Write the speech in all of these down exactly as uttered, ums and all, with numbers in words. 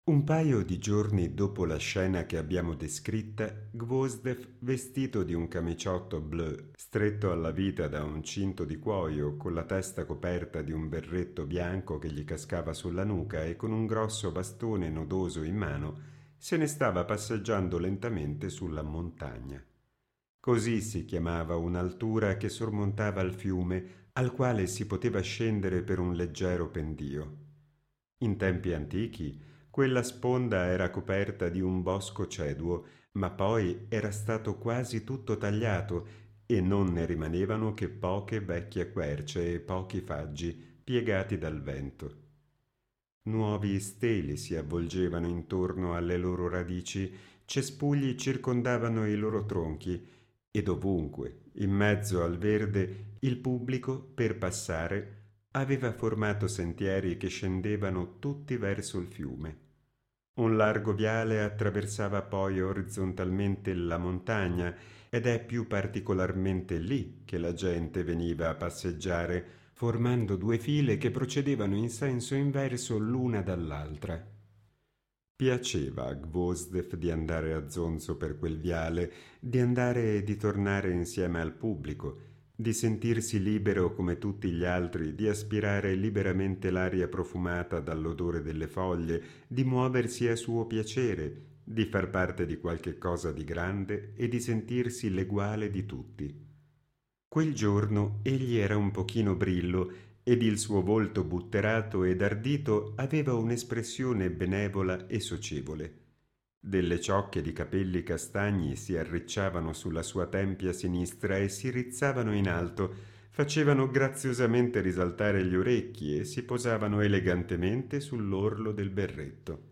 Un paio di giorni dopo la scena che abbiamo descritta, Gvozdev, vestito di un camiciotto blu, stretto alla vita da un cinto di cuoio, con la testa coperta di un berretto bianco che gli cascava sulla nuca e con un grosso bastone nodoso in mano, se ne stava passeggiando lentamente sulla montagna. Così si chiamava un'altura che sormontava il fiume, al quale si poteva scendere per un leggero pendio. In tempi antichi, quella sponda era coperta di un bosco ceduo, ma poi era stato quasi tutto tagliato e non ne rimanevano che poche vecchie querce e pochi faggi piegati dal vento. Nuovi steli si avvolgevano intorno alle loro radici, cespugli circondavano i loro tronchi e dovunque, in mezzo al verde, il pubblico, per passare, aveva formato sentieri che scendevano tutti verso il fiume. Un largo viale attraversava poi orizzontalmente la montagna ed è più particolarmente lì che la gente veniva a passeggiare, formando due file che procedevano in senso inverso l'una dall'altra. Piaceva a Gvozdev di andare a zonzo per quel viale, di andare e di tornare insieme al pubblico, di sentirsi libero come tutti gli altri, di aspirare liberamente l'aria profumata dall'odore delle foglie, di muoversi a suo piacere, di far parte di qualche cosa di grande e di sentirsi l'eguale di tutti. Quel giorno egli era un pochino brillo ed il suo volto butterato ed ardito aveva un'espressione benevola e socievole. Delle ciocche di capelli castagni si arricciavano sulla sua tempia sinistra e si rizzavano in alto, facevano graziosamente risaltare gli orecchi e si posavano elegantemente sull'orlo del berretto.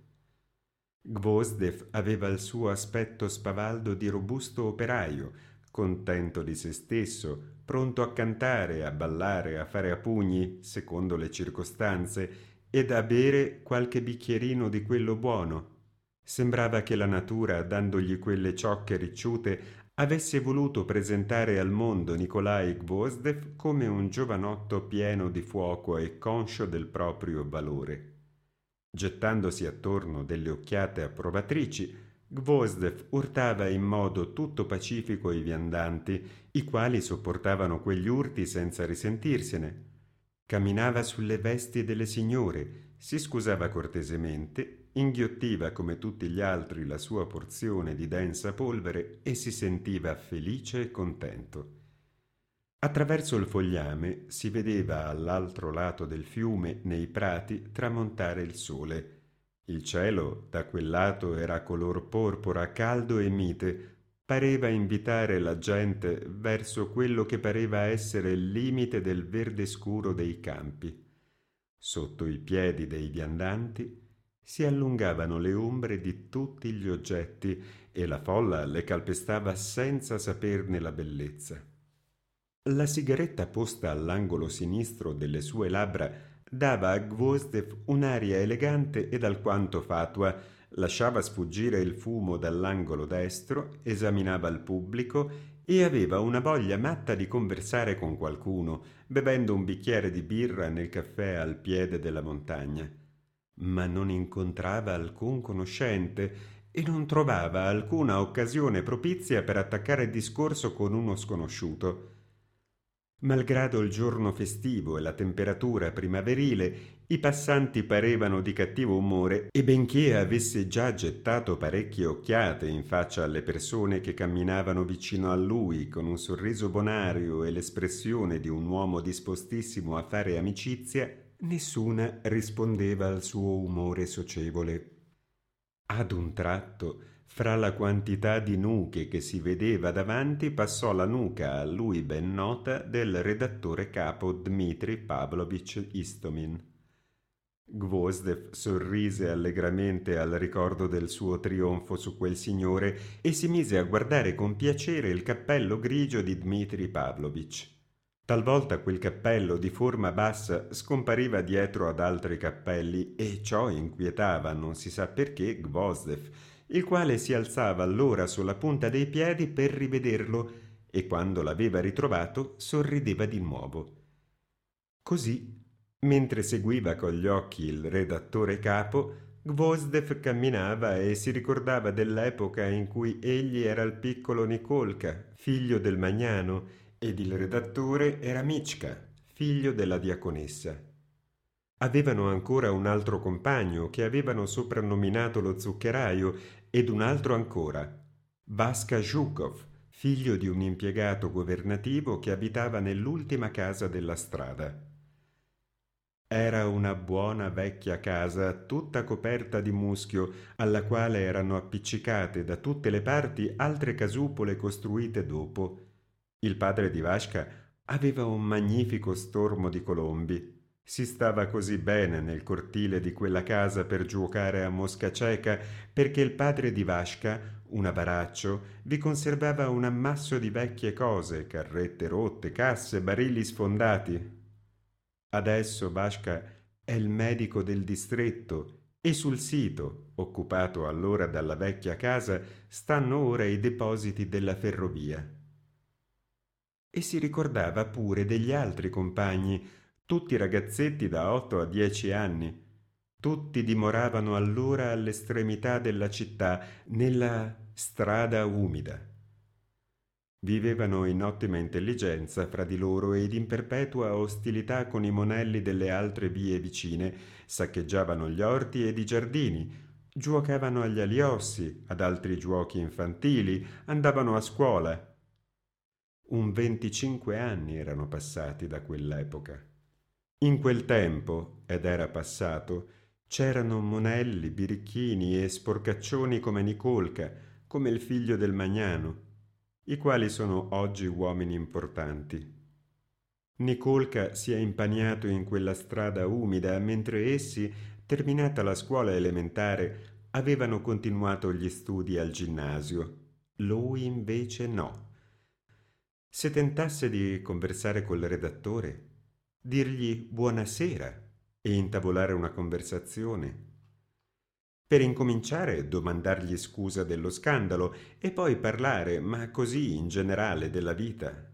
Gvozdev aveva il suo aspetto spavaldo di robusto operaio, contento di se stesso, pronto a cantare, a ballare, a fare a pugni, secondo le circostanze, ed a bere qualche bicchierino di quello buono. Sembrava che la natura, dandogli quelle ciocche ricciute, avesse voluto presentare al mondo Nikolai Gvozdev come un giovanotto pieno di fuoco e conscio del proprio valore. Gettandosi attorno delle occhiate approvatrici, Gvozdev urtava in modo tutto pacifico i viandanti, i quali sopportavano quegli urti senza risentirsene. Camminava sulle vesti delle signore, si scusava cortesemente, inghiottiva come tutti gli altri la sua porzione di densa polvere e si sentiva felice e contento. Attraverso il fogliame si vedeva all'altro lato del fiume, nei prati, tramontare il sole. Il cielo da quel lato era color porpora, caldo e mite, pareva invitare la gente verso quello che pareva essere il limite del verde scuro dei campi. Sotto i piedi dei viandanti si allungavano le ombre di tutti gli oggetti e la folla le calpestava senza saperne la bellezza. La sigaretta posta all'angolo sinistro delle sue labbra dava a Gvozdev un'aria elegante ed alquanto fatua, lasciava sfuggire il fumo dall'angolo destro, esaminava il pubblico e aveva una voglia matta di conversare con qualcuno, bevendo un bicchiere di birra nel caffè al piede della montagna. Ma non incontrava alcun conoscente e non trovava alcuna occasione propizia per attaccare discorso con uno sconosciuto. Malgrado il giorno festivo e la temperatura primaverile, i passanti parevano di cattivo umore e benché avesse già gettato parecchie occhiate in faccia alle persone che camminavano vicino a lui con un sorriso bonario e l'espressione di un uomo dispostissimo a fare amicizia, nessuna rispondeva al suo umore socievole. Ad un tratto, fra la quantità di nuche che si vedeva davanti, passò la nuca a lui ben nota del redattore capo Dmitri Pavlovich Istomin. Gvozdev sorrise allegramente al ricordo del suo trionfo su quel signore e si mise a guardare con piacere il cappello grigio di Dmitri Pavlovich. Talvolta quel cappello di forma bassa scompariva dietro ad altri cappelli e ciò inquietava, non si sa perché, Gvozdev, il quale si alzava allora sulla punta dei piedi per rivederlo e quando l'aveva ritrovato sorrideva di nuovo. Così, mentre seguiva con gli occhi il redattore capo, Gvozdev camminava e si ricordava dell'epoca in cui egli era il piccolo Nikolka, figlio del Magnano, ed il redattore era Michka, figlio della diaconessa. Avevano ancora un altro compagno che avevano soprannominato lo zuccheraio ed un altro ancora, Vaska Zhukov, figlio di un impiegato governativo che abitava nell'ultima casa della strada. Era una buona vecchia casa tutta coperta di muschio, alla quale erano appiccicate da tutte le parti altre casupole costruite dopo. Il padre di Vaska aveva un magnifico stormo di colombi. Si stava così bene nel cortile di quella casa per giuocare a mosca cieca, perché il padre di Vaska, un avaraccio, vi conservava un ammasso di vecchie cose, carrette rotte, casse, barili sfondati. Adesso Vaska è il medico del distretto e sul sito, occupato allora dalla vecchia casa, stanno ora i depositi della ferrovia. E si ricordava pure degli altri compagni, tutti ragazzetti da otto a dieci anni. Tutti dimoravano allora all'estremità della città, nella strada umida. Vivevano in ottima intelligenza fra di loro ed in perpetua ostilità con i monelli delle altre vie vicine, saccheggiavano gli orti ed i giardini, giuocavano agli aliossi, ad altri giuochi infantili, andavano a scuola. Un venticinque anni erano passati da quell'epoca. In quel tempo, ed era passato, c'erano monelli, birichini e sporcaccioni come Nicolca, come il figlio del Magnano, i quali sono oggi uomini importanti. Nicolca si è impaniato in quella strada umida, mentre essi, terminata la scuola elementare, avevano continuato gli studi al ginnasio. Lui invece no. Se tentasse di conversare col redattore, dirgli buonasera e intavolare una conversazione. Per incominciare, domandargli scusa dello scandalo e poi parlare, ma così in generale, della vita.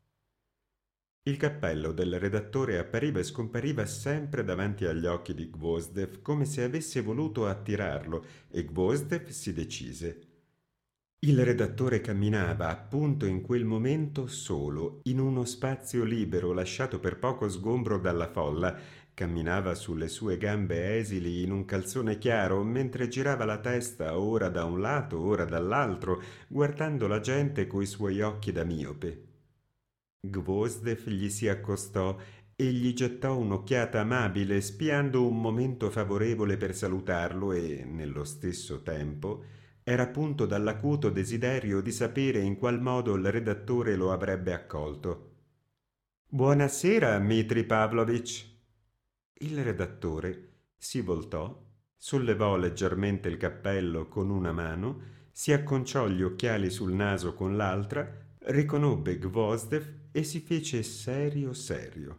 Il cappello del redattore appariva e scompariva sempre davanti agli occhi di Gvozdev, come se avesse voluto attirarlo, e Gvozdev si decise. Il redattore camminava appunto in quel momento solo, in uno spazio libero lasciato per poco sgombro dalla folla. Camminava sulle sue gambe esili in un calzone chiaro, mentre girava la testa ora da un lato, ora dall'altro, guardando la gente coi suoi occhi da miope. Gvozdev gli si accostò e gli gettò un'occhiata amabile, spiando un momento favorevole per salutarlo e, nello stesso tempo, era punto dall'acuto desiderio di sapere in qual modo il redattore lo avrebbe accolto. «Buonasera, Mitri Pavlovich!» Il redattore si voltò, sollevò leggermente il cappello con una mano, si acconciò gli occhiali sul naso con l'altra, riconobbe Gvozdev e si fece serio serio.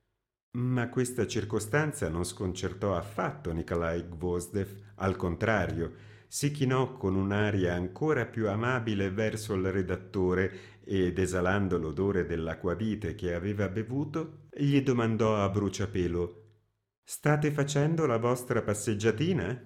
Ma questa circostanza non sconcertò affatto Nikolai Gvozdev, al contrario, si chinò con un'aria ancora più amabile verso il redattore ed, esalando l'odore dell'acquavite che aveva bevuto, gli domandò a bruciapelo: «State facendo la vostra passeggiatina?»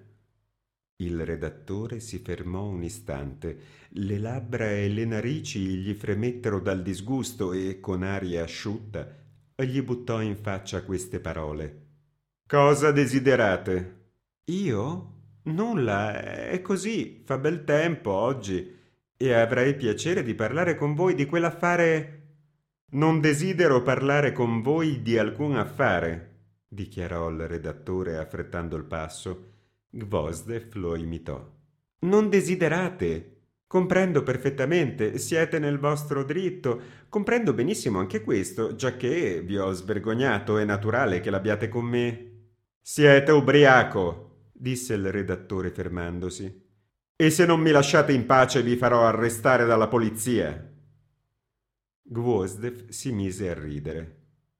Il redattore si fermò un istante, le labbra e le narici gli fremettero dal disgusto e, con aria asciutta, gli buttò in faccia queste parole: «Cosa desiderate?» «Io? Nulla, è così, fa bel tempo oggi e avrei piacere di parlare con voi di quell'affare...» «Non desidero parlare con voi di alcun affare», dichiarò il redattore affrettando il passo. Gvozdev lo imitò. «Non desiderate? Comprendo perfettamente, siete nel vostro dritto. Comprendo benissimo anche questo, giacché vi ho svergognato, è naturale che l'abbiate con me». «Siete ubriaco», disse il redattore fermandosi. «E se non mi lasciate in pace vi farò arrestare dalla polizia». Gvozdev si mise a ridere.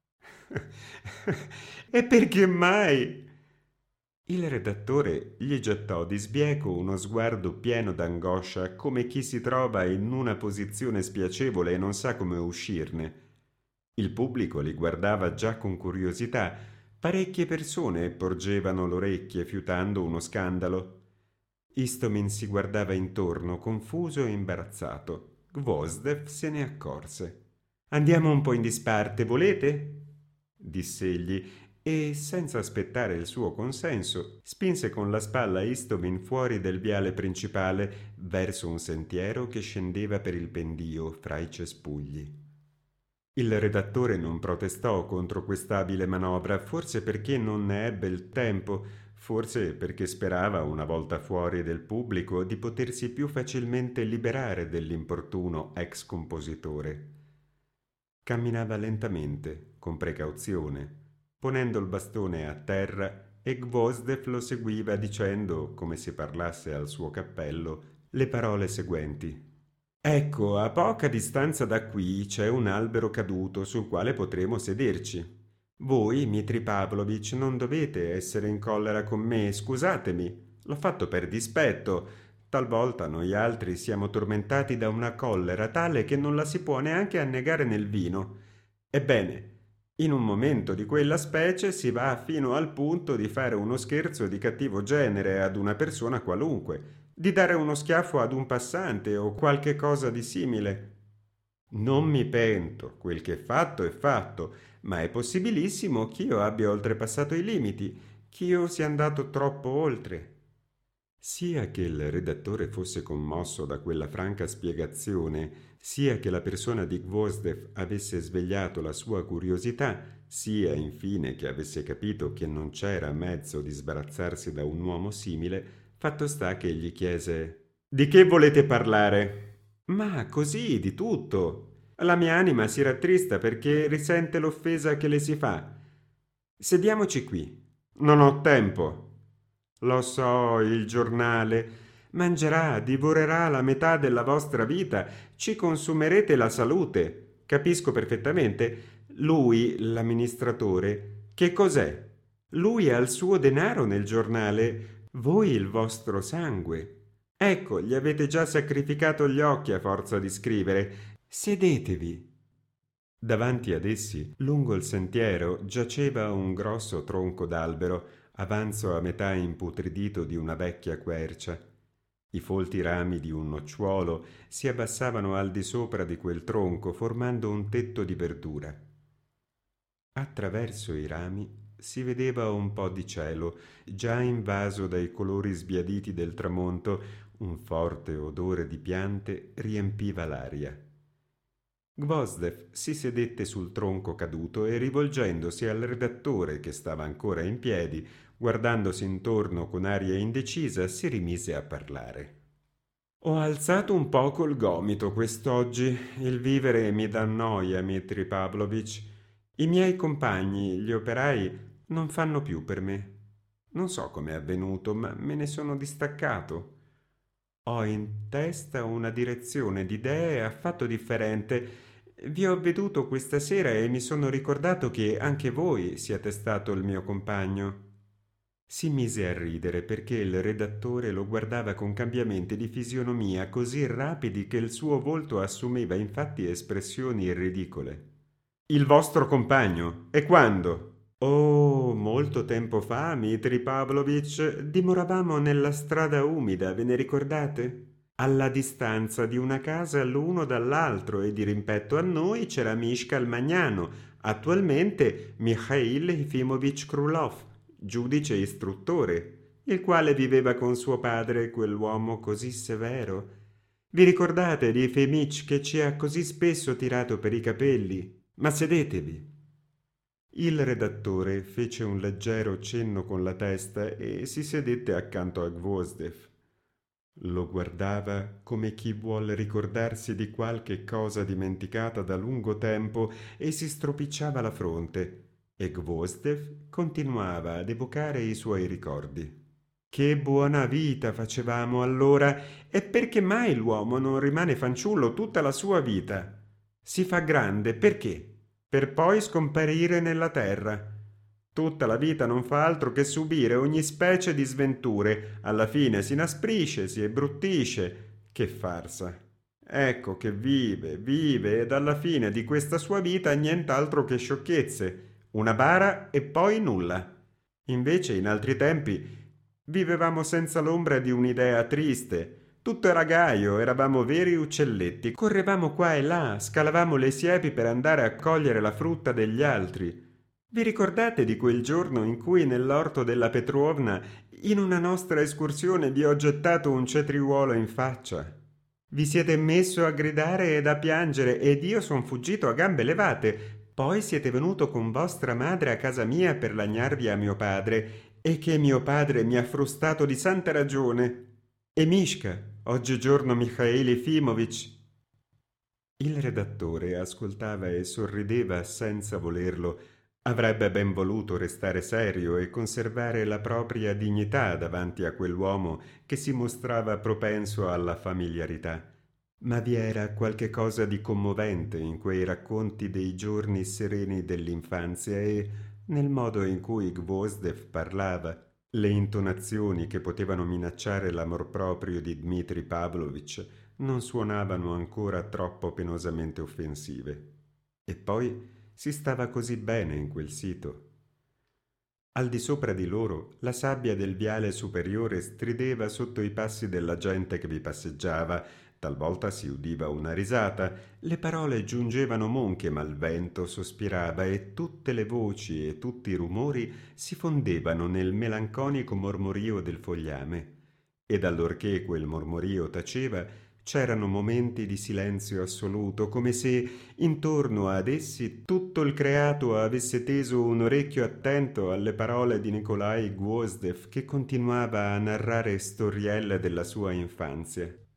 «E perché mai?» Il redattore gli gettò di sbieco uno sguardo pieno d'angoscia, come chi si trova in una posizione spiacevole e non sa come uscirne. Il pubblico li guardava già con curiosità, Parecchie persone porgevano l'orecchie fiutando uno scandalo. Istomin si guardava intorno, confuso e imbarazzato. Gvozdev se ne accorse. «Andiamo un po' in disparte, volete?» diss'egli, e, senza aspettare il suo consenso, spinse con la spalla Istomin fuori del viale principale verso un sentiero che scendeva per il pendio fra i cespugli. Il redattore non protestò contro quest'abile manovra, forse perché non ne ebbe il tempo, forse perché sperava, una volta fuori del pubblico, di potersi più facilmente liberare dell'importuno ex compositore. Camminava lentamente, con precauzione, ponendo il bastone a terra, e Gvozdev lo seguiva dicendo, come se parlasse al suo cappello, le parole seguenti. «Ecco, a poca distanza da qui c'è un albero caduto sul quale potremo sederci. Voi, Mitri Pavlovich, non dovete essere in collera con me, scusatemi, l'ho fatto per dispetto. Talvolta noi altri siamo tormentati da una collera tale che non la si può neanche annegare nel vino. Ebbene, in un momento di quella specie si va fino al punto di fare uno scherzo di cattivo genere ad una persona qualunque, di dare uno schiaffo ad un passante o qualche cosa di simile. Non mi pento, quel che è fatto è fatto, ma è possibilissimo ch'io abbia oltrepassato i limiti, ch'io sia andato troppo oltre». Sia che il redattore fosse commosso da quella franca spiegazione, sia che la persona di Gvozdev avesse svegliato la sua curiosità, sia infine che avesse capito che non c'era mezzo di sbarazzarsi da un uomo simile, fatto sta che gli chiese: «Di che volete parlare?» «Ma così, di tutto. La mia anima si rattrista perché risente l'offesa che le si fa. Sediamoci qui. Non ho tempo. Lo so, il giornale. Mangerà, divorerà la metà della vostra vita. Ci consumerete la salute. Capisco perfettamente. Lui, l'amministratore, che cos'è? Lui ha il suo denaro nel giornale, voi il vostro sangue. Ecco, gli avete già sacrificato gli occhi a forza di scrivere. Sedetevi». Davanti ad essi, lungo il sentiero, giaceva un grosso tronco d'albero, avanzo a metà imputridito di una vecchia quercia. I folti rami di un nocciuolo si abbassavano al di sopra di quel tronco, formando un tetto di verdura. Attraverso i rami si vedeva un po' di cielo, già invaso dai colori sbiaditi del tramonto. Un forte odore di piante riempiva l'aria. Gvozdev si sedette sul tronco caduto e, rivolgendosi al redattore che stava ancora in piedi, guardandosi intorno con aria indecisa, si rimise a parlare. «Ho alzato un poco il gomito quest'oggi. Il vivere mi dà noia, Mitri Pavlovich. I miei compagni, gli operai, non fanno più per me. Non so com'è avvenuto, ma me ne sono distaccato. Ho in testa una direzione di idee affatto differente. Vi ho veduto questa sera e mi sono ricordato che anche voi siete stato il mio compagno». Si mise a ridere perché il redattore lo guardava con cambiamenti di fisionomia così rapidi che il suo volto assumeva infatti espressioni ridicole. «Il vostro compagno? E quando?» «Oh, molto tempo fa, Mitri Pavlovich, dimoravamo nella strada umida, ve ne ricordate? Alla distanza di una casa l'uno dall'altro, e di rimpetto a noi c'era Mishka il Magnano, attualmente Mikhail Efimovich Krulov, giudice istruttore, il quale viveva con suo padre, quell'uomo così severo. Vi ricordate di Efimich che ci ha così spesso tirato per i capelli? Ma sedetevi». Il redattore fece un leggero cenno con la testa e si sedette accanto a Gvozdev. Lo guardava come chi vuol ricordarsi di qualche cosa dimenticata da lungo tempo e si stropicciava la fronte, e Gvozdev continuava ad evocare i suoi ricordi. «Che buona vita facevamo allora, e perché mai l'uomo non rimane fanciullo tutta la sua vita? Si fa grande perché? Per poi scomparire nella terra. Tutta la vita non fa altro che subire ogni specie di sventure. Alla fine si inasprisce, si abbruttisce. Che farsa! Ecco che vive, vive, ed alla fine di questa sua vita nient'altro che sciocchezze. una bara e poi nulla. Invece in altri tempi vivevamo senza l'ombra di un'idea triste. Tutto era gaio, eravamo veri uccelletti, correvamo qua e là, scalavamo le siepi per andare a cogliere la frutta degli altri. Vi ricordate di quel giorno in cui nell'orto della Petrovna, in una nostra escursione, vi ho gettato un cetriuolo in faccia? Vi siete messo a gridare ed a piangere ed io son fuggito a gambe levate. Poi siete venuto con vostra madre a casa mia per lagnarvi a mio padre e che mio padre mi ha frustato di santa ragione. E Mishka, oggigiorno Michail Efimovic. Il redattore ascoltava e sorrideva senza volerlo. Avrebbe ben voluto restare serio e conservare la propria dignità davanti a quell'uomo che si mostrava propenso alla familiarità. Ma vi era qualche cosa di commovente in quei racconti dei giorni sereni dell'infanzia e nel modo in cui Gvozdev parlava, le intonazioni che potevano minacciare l'amor proprio di Dmitri Pavlovich non suonavano ancora troppo penosamente offensive. E poi si stava così bene in quel sito. Al di sopra di loro la sabbia del viale superiore strideva sotto i passi della gente che vi passeggiava, talvolta si udiva una risata, le parole giungevano monche, ma il vento sospirava e tutte le voci e tutti i rumori si fondevano nel melanconico mormorio del fogliame. Ed allorché quel mormorio taceva, c'erano momenti di silenzio assoluto, come se intorno ad essi tutto il creato avesse teso un orecchio attento alle parole di Nikolai Gvozdev, che continuava a narrare storielle della sua infanzia.